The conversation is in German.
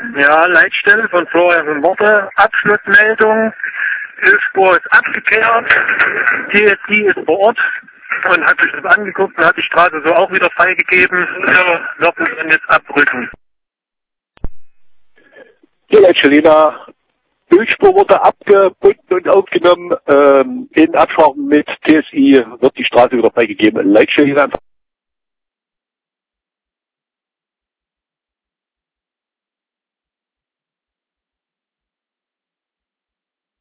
Ja, Leitstelle von Florian von Worte, Abschlussmeldung, Ölspur ist abgekehrt, TSI ist vor Ort und hat sich das angeguckt und hat die Straße so auch wieder freigegeben. Wir werden dann jetzt abrücken. Die Leitstelle, Ölspur wurde abgebunden und aufgenommen. In Absprache mit TSI wird die Straße wieder freigegeben. Leitstelle